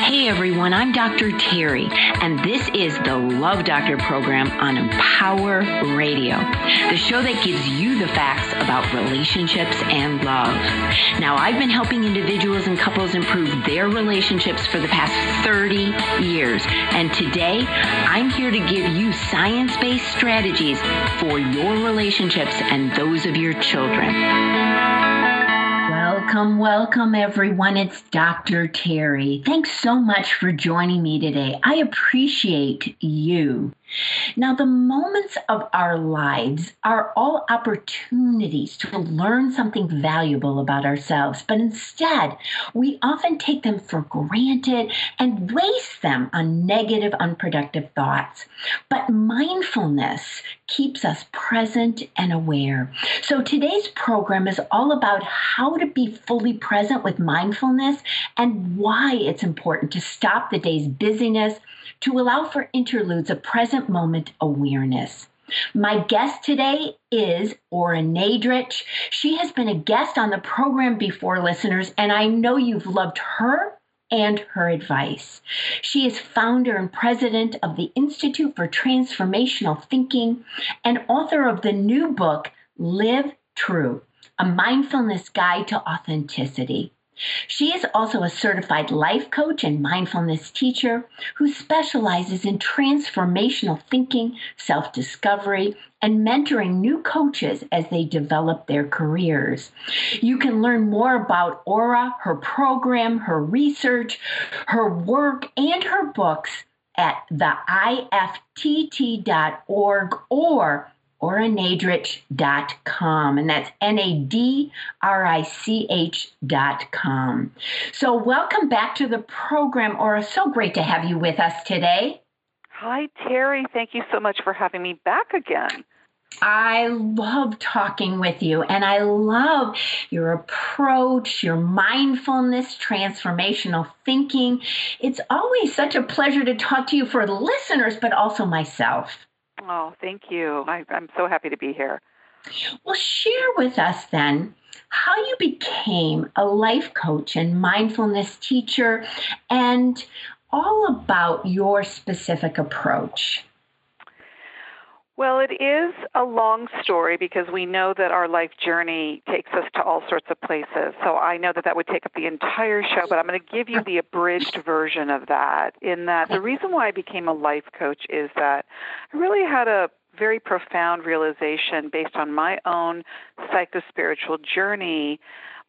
Hey everyone, I'm Dr. Terry, and this is the Love Doctor program on Empower Radio, the show that gives you the facts about relationships and love. Now, I've been helping individuals and couples improve their relationships for the past 30 years, and today I'm here to give you science-based strategies for your relationships and those of your children. Welcome, everyone. It's Dr. Terry. Thanks so much for joining me today. I appreciate you. Now, the moments of our lives are all opportunities to learn something valuable about ourselves, but instead, we often take them for granted and waste them on negative, unproductive thoughts. But mindfulness keeps us present and aware. So today's program is all about how to be fully present with mindfulness and why it's important to stop the day's busyness to allow for interludes of present moment awareness. My guest today is Ora Nadrich. She has been a guest on the program before, listeners, and I know you've loved her and her advice. She is founder and president of the Institute for Transformational Thinking and author of the new book, Live True, a mindfulness guide to authenticity. She is also a certified life coach and mindfulness teacher who specializes in transformational thinking, self-discovery, and mentoring new coaches as they develop their careers. You can learn more about Ora, her program, her research, her work, and her books at theift.org or oranadrich.com, and that's NADRICH.com. So welcome back to the program, Ora. So great to have you with us today. Hi, Terry. Thank you so much for having me back again. I love talking with you, and I love your approach, your mindfulness, transformational thinking. It's always such a pleasure to talk to you for the listeners, but also myself. Oh, thank you. I'm so happy to be here. Well, share with us then how you became a life coach and mindfulness teacher and all about your specific approach. Well, it is a long story because we know that our life journey takes us to all sorts of places. So I know that would take up the entire show, but I'm going to give you the abridged version of that, in that the reason why I became a life coach is that I really had a very profound realization based on my own psychospiritual journey,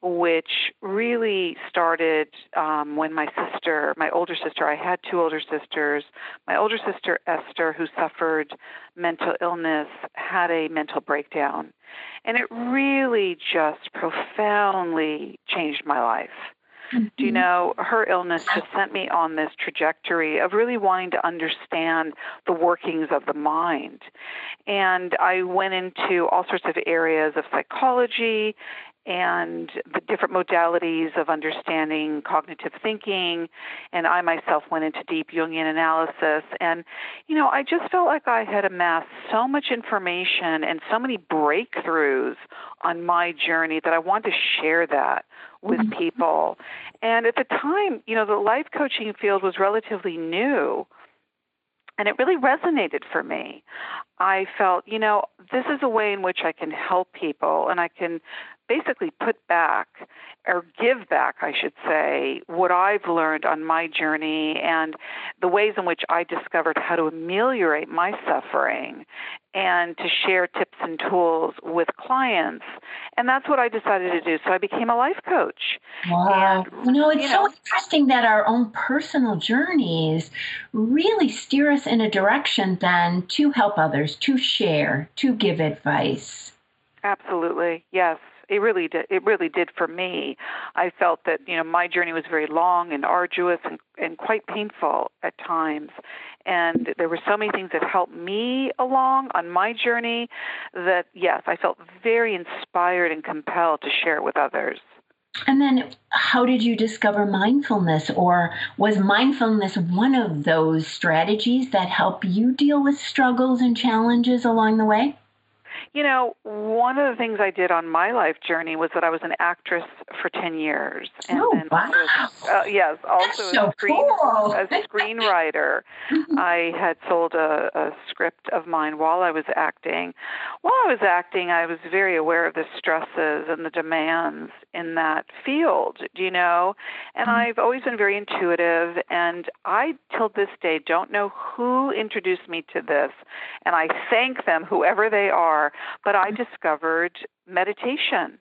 which really started when my older sister, I had two older sisters. My older sister, Esther, who suffered mental illness, had a mental breakdown. And it really just profoundly changed my life. Mm-hmm. Do you know, her illness just sent me on this trajectory of really wanting to understand the workings of the mind. And I went into all sorts of areas of psychology and the different modalities of understanding cognitive thinking. And I myself went into deep Jungian analysis. And, you know, I just felt like I had amassed so much information and so many breakthroughs on my journey that I wanted to share that with people. And at the time, you know, the life coaching field was relatively new. And it really resonated for me. I felt, you know, this is a way in which I can help people, and I can basically put back, or give back, I should say, what I've learned on my journey and the ways in which I discovered how to ameliorate my suffering, and to share tips and tools with clients. And that's what I decided to do. So I became a life coach. Wow. And, it's so interesting that our own personal journeys really steer us in a direction then to help others, to share, to give advice. Absolutely. Yes. It really did. It really did for me. I felt that, you know, my journey was very long and arduous and quite painful at times. And there were so many things that helped me along on my journey that, yes, I felt very inspired and compelled to share it with others. And then how did you discover mindfulness, or was mindfulness one of those strategies that help you deal with struggles and challenges along the way? One of the things I did on my life journey was that I was an actress for 10 years. And Oh, then wow. yes, That's also so cool. a screenwriter. I had sold a script of mine while I was acting. While I was acting, I was very aware of the stresses and the demands in that field, And I've always been very intuitive, and I, till this day, don't know who introduced me to this, and I thank them, whoever they are, but I discovered meditation,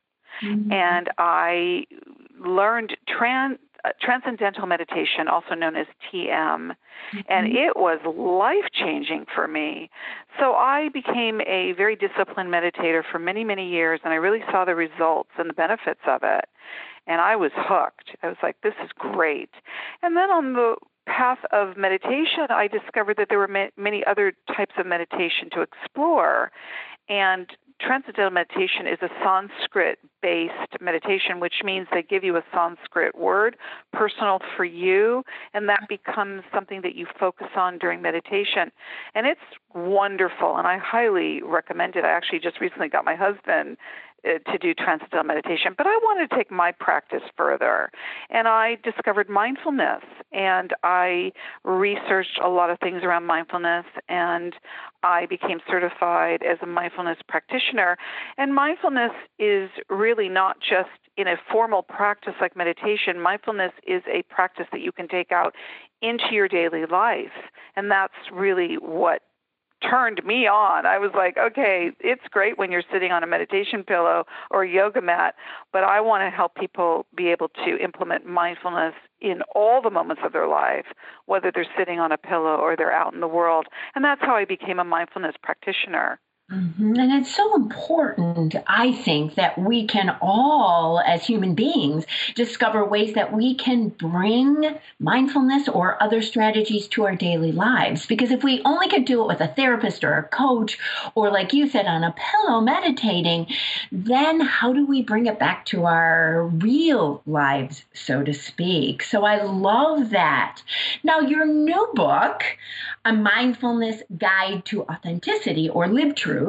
and I learned transcendental meditation, also known as TM, and it was life-changing for me. So I became a very disciplined meditator for many, many years, and I really saw the results and the benefits of it, and I was hooked. I was like, this is great. And then on the path of meditation, I discovered that there were many other types of meditation to explore, and transcendental meditation is a Sanskrit-based meditation, which means they give you a Sanskrit word, personal for you, and that becomes something that you focus on during meditation. And it's wonderful, and I highly recommend it. I actually just recently got my husband to do transcendental meditation, but I wanted to take my practice further. And I discovered mindfulness, and I researched a lot of things around mindfulness, and I became certified as a mindfulness practitioner. And mindfulness is really not just in a formal practice like meditation. Mindfulness is a practice that you can take out into your daily life, and that's really what turned me on. I was like, okay, it's great when you're sitting on a meditation pillow or a yoga mat, but I want to help people be able to implement mindfulness in all the moments of their life, whether they're sitting on a pillow or they're out in the world. And that's how I became a mindfulness practitioner. And it's so important, I think, that we can all, as human beings, discover ways that we can bring mindfulness or other strategies to our daily lives. Because if we only could do it with a therapist or a coach, or like you said, on a pillow meditating, then how do we bring it back to our real lives, so to speak? So I love that. Now, your new book, A Mindfulness Guide to Authenticity, or Live Truth,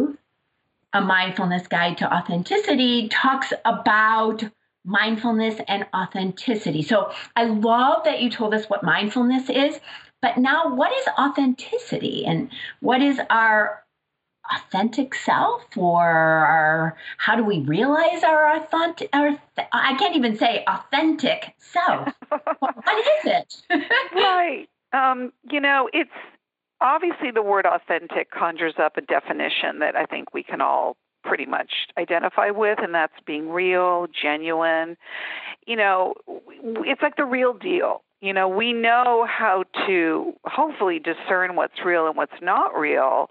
A Mindfulness Guide to Authenticity, talks about mindfulness and authenticity. So I love that you told us what mindfulness is, but now what is authenticity, and what is our authentic self, or how do we realize our I can't even say authentic self. What is it? Right. It's obviously the word authentic conjures up a definition that I think we can all pretty much identify with, and that's being real, genuine. It's like the real deal. We know how to hopefully discern what's real and what's not real,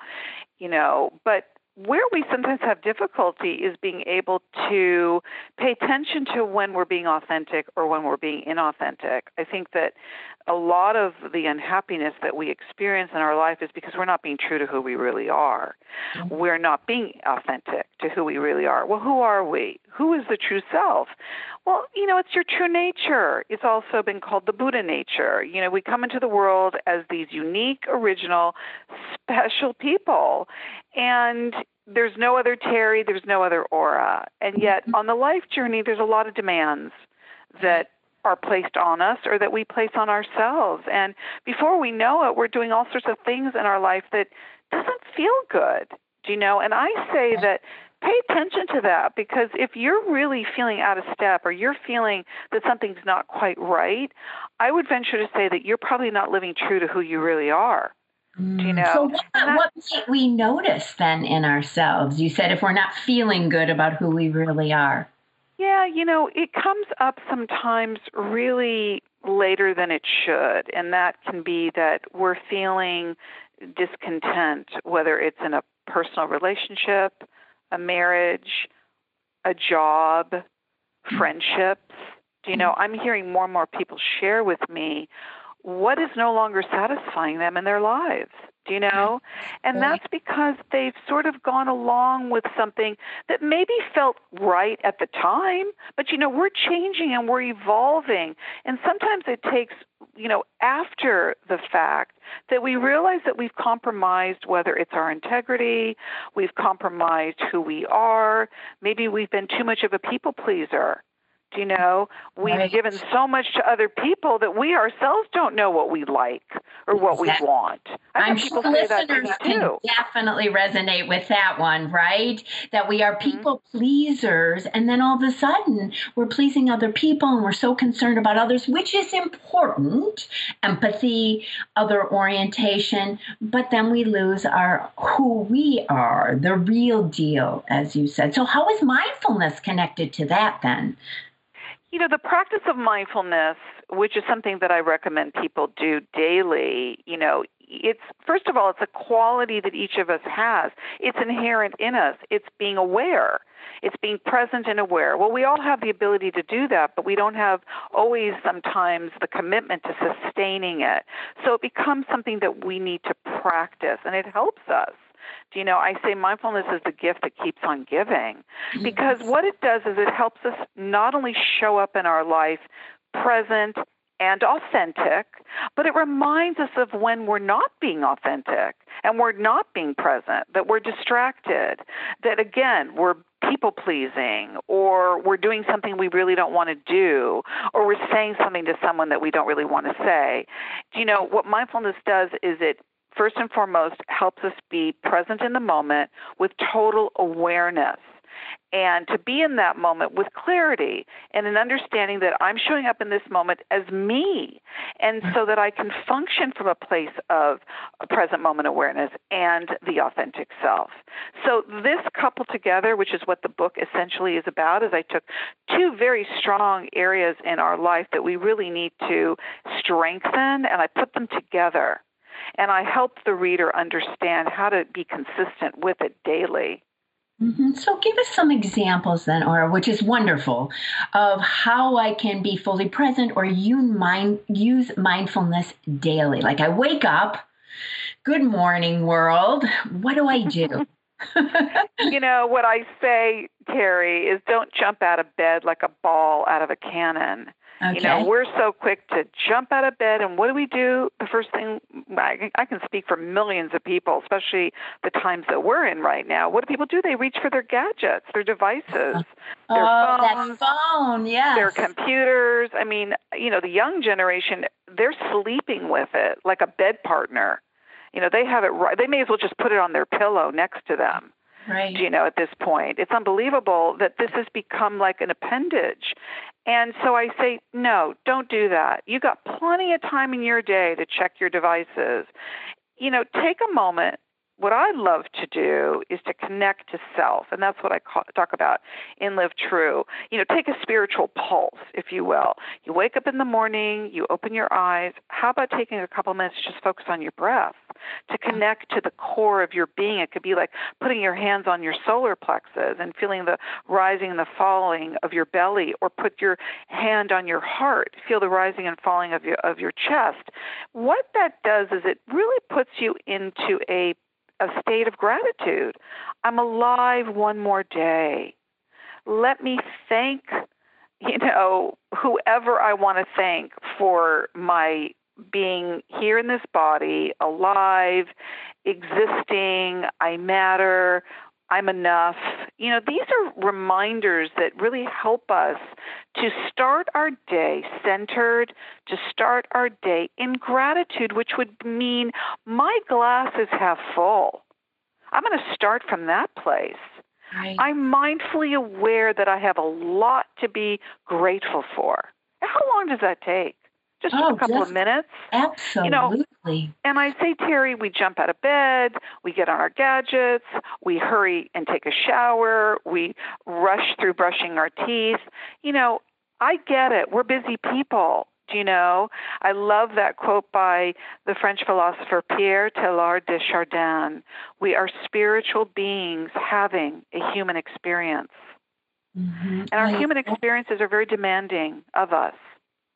but where we sometimes have difficulty is being able to pay attention to when we're being authentic or when we're being inauthentic. I think that a lot of the unhappiness that we experience in our life is because we're not being true to who we really are. We're not being authentic to who we really are. Well, who are we? Who is the true self? Well, it's your true nature. It's also been called the Buddha nature. We come into the world as these unique, original, special people, and there's no other Terry, there's no other Aura. And yet on the life journey, there's a lot of demands that are placed on us or that we place on ourselves. And before we know it, we're doing all sorts of things in our life that doesn't feel good, And I say that pay attention to that, because if you're really feeling out of step or you're feeling that something's not quite right, I would venture to say that you're probably not living true to who you really are. So what might we notice then in ourselves? You said if we're not feeling good about who we really are. Yeah, it comes up sometimes really later than it should, and that can be that we're feeling discontent, whether it's in a personal relationship, a marriage, a job, friendships. I'm hearing more and more people share with me what is no longer satisfying them in their lives, And that's because they've sort of gone along with something that maybe felt right at the time, but we're changing and we're evolving. And sometimes it takes, after the fact that we realize that we've compromised, whether it's our integrity, we've compromised who we are, maybe we've been too much of a people pleaser. We've given so much to other people that we ourselves don't know what we like or what we want. I'm sure listeners can definitely resonate with that one, right? That we are people pleasers, and then all of a sudden we're pleasing other people and we're so concerned about others, which is important, empathy, other orientation, but then we lose who we are, the real deal, as you said. So how is mindfulness connected to that then? The practice of mindfulness, which is something that I recommend people do daily, it's, first of all, it's a quality that each of us has. It's inherent in us. It's being aware. It's being present and aware. Well, we all have the ability to do that, but we don't have always sometimes the commitment to sustaining it. So it becomes something that we need to practice, and it helps us. I say mindfulness is the gift that keeps on giving, because what it does is it helps us not only show up in our life present and authentic, but it reminds us of when we're not being authentic and we're not being present, that we're distracted, that, again, we're people-pleasing, or we're doing something we really don't want to do, or we're saying something to someone that we don't really want to say. What mindfulness does is it, first and foremost, helps us be present in the moment with total awareness, and to be in that moment with clarity and an understanding that I'm showing up in this moment as me, and so that I can function from a place of present moment awareness and the authentic self. So this coupled together, which is what the book essentially is about, is I took two very strong areas in our life that we really need to strengthen, and I put them together. And I help the reader understand how to be consistent with it daily. Mm-hmm. So give us some examples then, Ora, which is wonderful, of how I can be fully present or use mindfulness daily. Like I wake up, good morning, world. What do I do? What I say, Terry, is don't jump out of bed like a ball out of a cannon. Okay. We're so quick to jump out of bed, and what do we do? The first thing, I can speak for millions of people, especially the times that we're in right now. What do people do? They reach for their gadgets, their devices, their phones, that phone, yes. Their computers. The young generation, they're sleeping with it like a bed partner. They have it right. They may as well just put it on their pillow next to them. Right. At this point. It's unbelievable that this has become like an appendage. And so I say, no, don't do that. You got plenty of time in your day to check your devices. Take a moment. What I love to do is to connect to self, and that's what I talk about in Live True. Take a spiritual pulse, if you will. You wake up in the morning, you open your eyes. How about taking a couple minutes to just focus on your breath, to connect to the core of your being? It could be like putting your hands on your solar plexus and feeling the rising and the falling of your belly, or put your hand on your heart, feel the rising and falling of your chest. What that does is it really puts you into a state of gratitude. I'm alive one more day. Let me thank, whoever I want to thank for my being here in this body, alive, existing, I matter, I'm enough. These are reminders that really help us to start our day centered, to start our day in gratitude, which would mean my glass is half full. I'm going to start from that place. Right. I'm mindfully aware that I have a lot to be grateful for. How long does that take? Just a couple of minutes. Absolutely. And I say, Terry, we jump out of bed, we get on our gadgets, we hurry and take a shower, we rush through brushing our teeth. I get it. We're busy people. I love that quote by the French philosopher Pierre Teilhard de Chardin. We are spiritual beings having a human experience. Mm-hmm. And our human experiences are very demanding of us.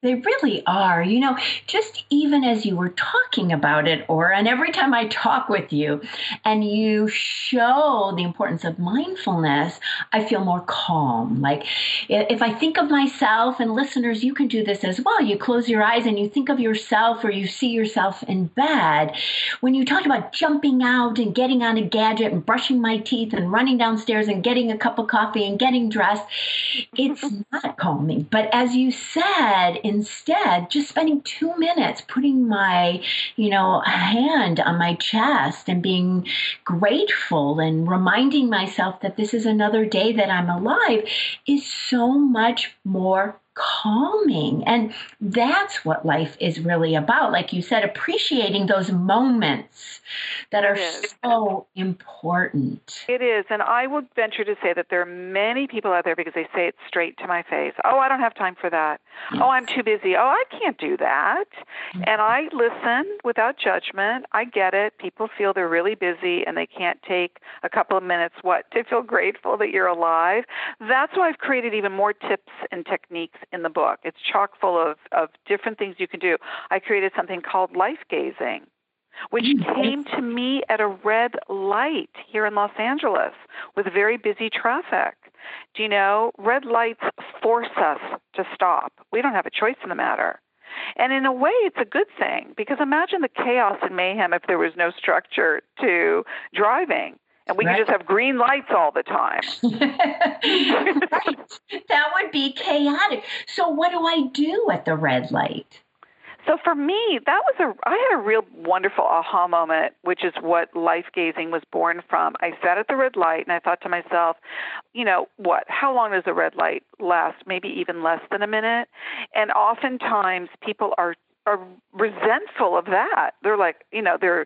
They really are. Just even as you were talking about it, Aura, and every time I talk with you and you show the importance of mindfulness, I feel more calm. Like if I think of myself, and listeners, you can do this as well. You close your eyes and you think of yourself or you see yourself in bed. When you talk about jumping out and getting on a gadget and brushing my teeth and running downstairs and getting a cup of coffee and getting dressed, it's not calming. But as you said, instead, just spending 2 minutes putting my, hand on my chest and being grateful and reminding myself that this is another day that I'm alive is so much more calming. And that's what life is really about. Like you said, appreciating those moments that are so important. It is. And I would venture to say that there are many people out there, because they say it straight to my face. Oh, I don't have time for that. Yes. Oh, I'm too busy. Oh, I can't do that. Mm-hmm. And I listen without judgment. I get it. People feel they're really busy and they can't take a couple of minutes, to feel grateful that you're alive. That's why I've created even more tips and techniques in the book. It's chock full of different things you can do. I created something called life gazing, which came to me at a red light here in Los Angeles with very busy traffic. Do you know, red lights force us to stop. We don't have a choice in the matter. And in a way, it's a good thing, because imagine the chaos and mayhem if there was no structure to driving. And we could just have green lights all the time. Right. That would be chaotic. So what do I do at the red light? So for me, I had a real wonderful aha moment, which is what life gazing was born from. I sat at the red light and I thought to myself, how long does a red light last? Maybe even less than a minute. And oftentimes people are resentful of that. They're like, they're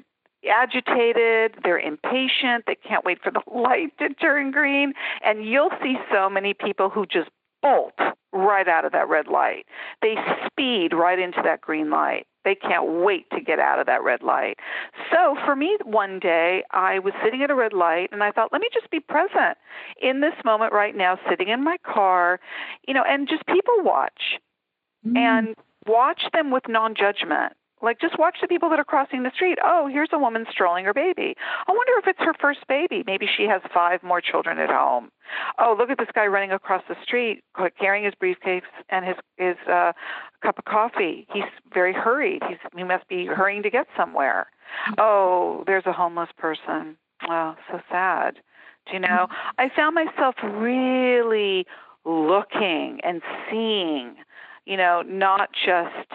agitated, they're impatient, they can't wait for the light to turn green. And you'll see so many people who just bolt right out of that red light. They speed right into that green light. They can't wait to get out of that red light. So for me, one day I was sitting at a red light and I thought, let me just be present in this moment right now, sitting in my car, and just people watch and watch them with non-judgment. Like, just watch the people that are crossing the street. Oh, here's a woman strolling her baby. I wonder if it's her first baby. Maybe she has 5 more children at home. Oh, look at this guy running across the street, carrying his briefcase and his cup of coffee. He's very hurried. He must be hurrying to get somewhere. Oh, there's a homeless person. Oh, so sad. Do you know? I found myself really looking and seeing, not just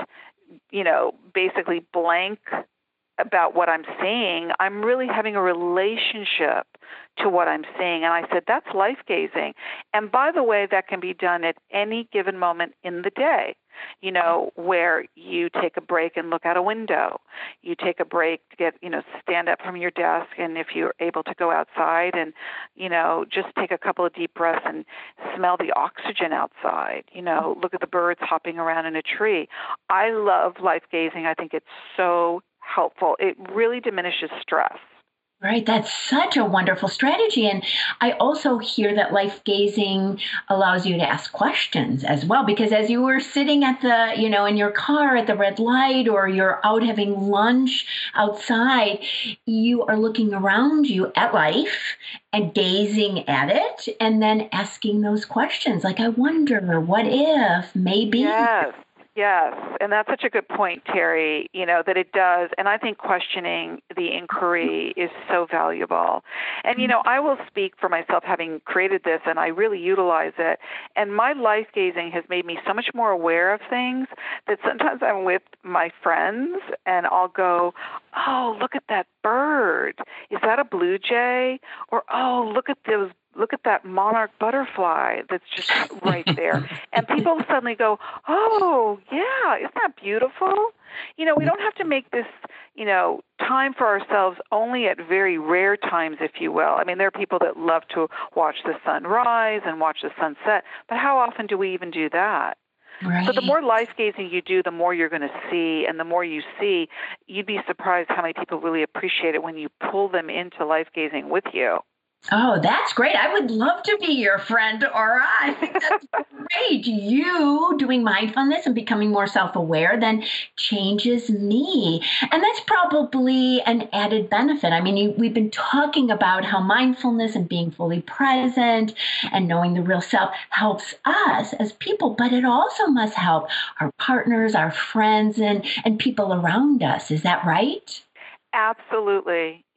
basically blank about what I'm seeing. I'm really having a relationship to what I'm seeing. And I said, that's life gazing. And by the way, that can be done at any given moment in the day, where you take a break and look out a window. You take a break to get, stand up from your desk. And if you're able to go outside and, just take a couple of deep breaths and smell the oxygen outside, look at the birds hopping around in a tree. I love life gazing. I think it's so helpful. It really diminishes stress. Right. That's such a wonderful strategy. And I also hear that life gazing allows you to ask questions as well, because as you were sitting at in your car at the red light, or you're out having lunch outside, you are looking around you at life and gazing at it and then asking those questions. Like, I wonder, what if, maybe? Yes, and that's such a good point, Terry, that it does. And I think questioning the inquiry is so valuable. And, I will speak for myself, having created this, and I really utilize it. And my life gazing has made me so much more aware of things that sometimes I'm with my friends and I'll go, oh, look at that bird. Is that a blue jay? Or, oh, look at that monarch butterfly that's just right there. And people suddenly go, oh, yeah, isn't that beautiful? We don't have to make this, time for ourselves only at very rare times, if you will. I mean, there are people that love to watch the sun rise and watch the sunset, but how often do we even do that? Right. So the more life gazing you do, the more you're going to see, and the more you see, you'd be surprised how many people really appreciate it when you pull them into life gazing with you. Oh, that's great. I would love to be your friend, Aura. I think that's great. You doing mindfulness and becoming more self aware then changes me. And that's probably an added benefit. I mean, we've been talking about how mindfulness and being fully present and knowing the real self helps us as people, but it also must help our partners, our friends, and people around us. Is that right? Absolutely.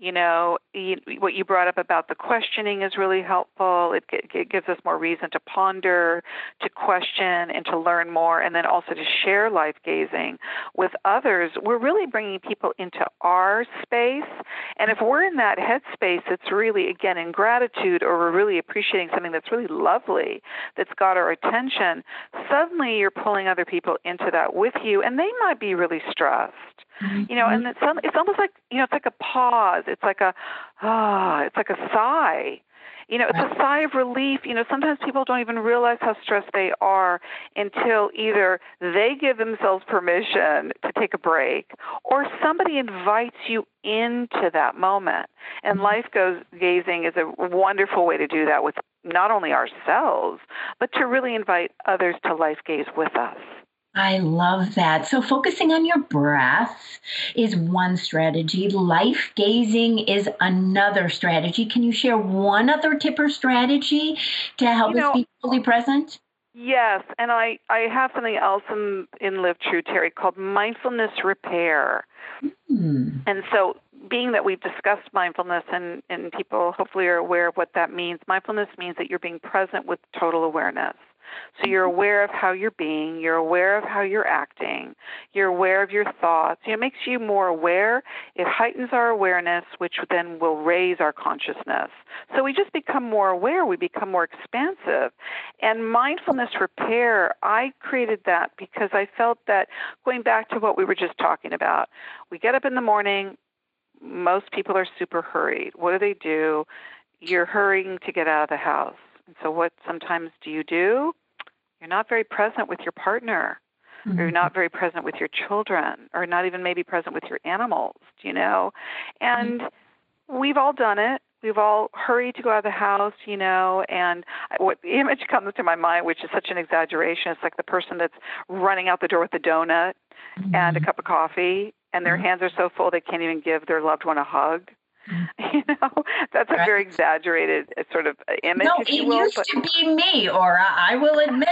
What you brought up about the questioning is really helpful. It gives us more reason to ponder, to question, and to learn more, and then also to share life gazing with others. We're really bringing people into our space. And if we're in that headspace, it's really, again, in gratitude, or we're really appreciating something that's really lovely, that's got our attention, suddenly you're pulling other people into that with you, and they might be really stressed. Mhm. And it's almost like, it's like a pause. It's like it's like a sigh. It's a sigh of relief. Sometimes people don't even realize how stressed they are until either they give themselves permission to take a break, or somebody invites you into that moment. And life goes gazing is a wonderful way to do that with not only ourselves, but to really invite others to life gaze with us. I love that. So, focusing on your breath is one strategy. Life gazing is another strategy. Can you share one other tip or strategy to help You us know, be fully present? Yes, and I have something else in Live True, Terry, called mindfulness repair. Hmm. And so, being that we've discussed mindfulness and people hopefully are aware of what that means, mindfulness means that you're being present with total awareness. So you're aware of how you're being, you're aware of how you're acting, you're aware of your thoughts. It makes you more aware. It heightens our awareness, which then will raise our consciousness. So we just become more aware, we become more expansive. And mindfulness repair, I created that because I felt that, going back to what we were just talking about, we get up in the morning, most people are super hurried. What do they do? You're hurrying to get out of the house. And so what sometimes do? You're not very present with your partner, or you're Mhm. not very present with your children, or not even maybe present with your animals, And we've all done it. We've all hurried to go out of the house, and what the image comes to my mind, which is such an exaggeration, it's like the person that's running out the door with a donut and a Mhm. cup of coffee, and their hands are so full they can't even give their loved one a hug. Mhm. You know, that's a very Right. exaggerated sort of image, No, if you it will, used but to be me, Aura. I will admit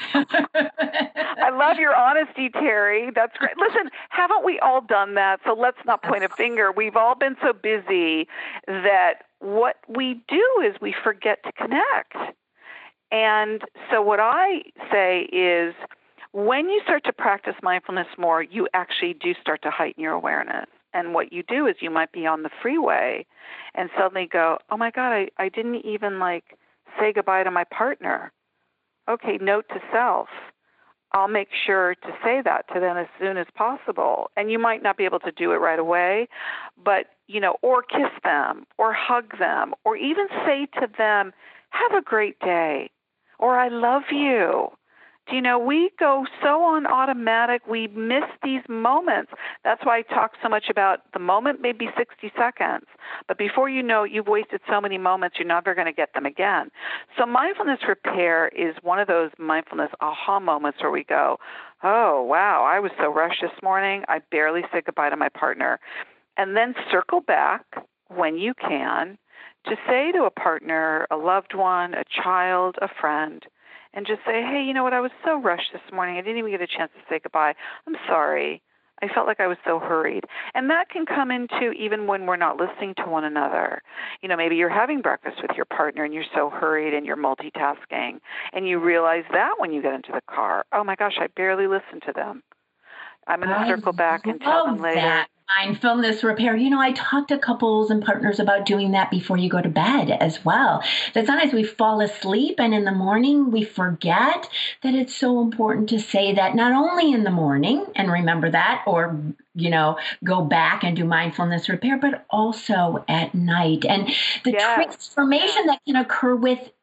it. I love your honesty, Terry. That's great. Listen, haven't we all done that? So let's not point a finger. We've all been so busy that what we do is we forget to connect. And so what I say is, when you start to practice mindfulness more, you actually do start to heighten your awareness. And what you do is you might be on the freeway and suddenly go, oh my God, I didn't even say goodbye to my partner. Okay, note to self. I'll make sure to say that to them as soon as possible. And you might not be able to do it right away, but, or kiss them, or hug them, or even say to them, have a great day, or I love you. We go so on automatic, we miss these moments. That's why I talk so much about the moment may be 60 seconds, but before you know it, you've wasted so many moments, you're never going to get them again. So mindfulness repair is one of those mindfulness aha moments where we go, oh, wow, I was so rushed this morning, I barely said goodbye to my partner. And then circle back when you can to say to a partner, a loved one, a child, a friend, and just say, hey, you know what, I was so rushed this morning, I didn't even get a chance to say goodbye. I'm sorry. I felt like I was so hurried. And that can come into even when we're not listening to one another. Maybe you're having breakfast with your partner and you're so hurried and you're multitasking, and you realize that when you get into the car, oh my gosh, I barely listened to them. I'm going to I circle back and tell them love later. that. Mindfulness repair. I talk to couples and partners about doing that before you go to bed as well. That sometimes we fall asleep and in the morning we forget that it's so important to say that not only in the morning and remember that, or, go back and do mindfulness repair, but also at night. And the Yes, yes. transformation that can occur with us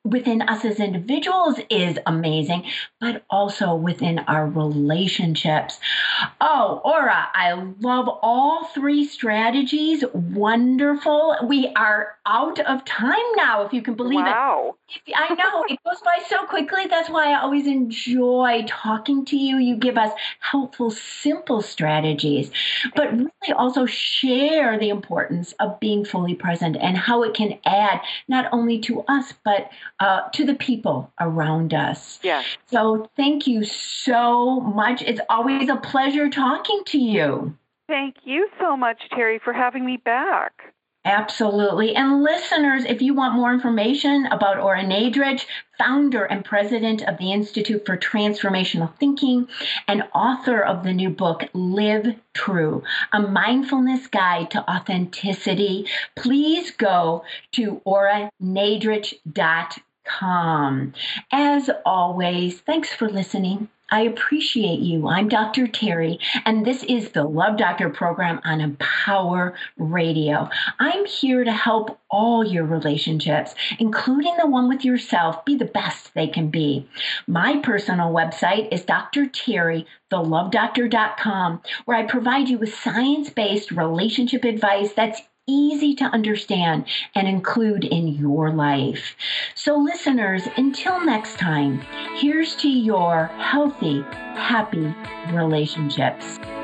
within us as individuals is amazing, but also within our relationships. Oh, Aura, I love all three strategies. Wonderful. We are out of time now, if you can believe it. Wow. I know it goes by so quickly. That's why I always enjoy talking to you. You give us helpful, simple strategies, but really also share the importance of being fully present and how it can add not only to us, but to the people around us. Yes. So thank you so much. It's always a pleasure talking to you. Thank you so much, Terry, for having me back. Absolutely. And listeners, if you want more information about Ora Nadrich, founder and president of the Institute for Transformational Thinking and author of the new book, Live True, a mindfulness guide to authenticity, please go to oranadrich.com. As always, thanks for listening. I appreciate you. I'm Dr. Terry, and this is the Love Doctor program on Empower Radio. I'm here to help all your relationships, including the one with yourself, be the best they can be. My personal website is drterrythelovedoctor.com, where I provide you with science-based relationship advice that's easy to understand and include in your life. So listeners, until next time, here's to your healthy, happy relationships.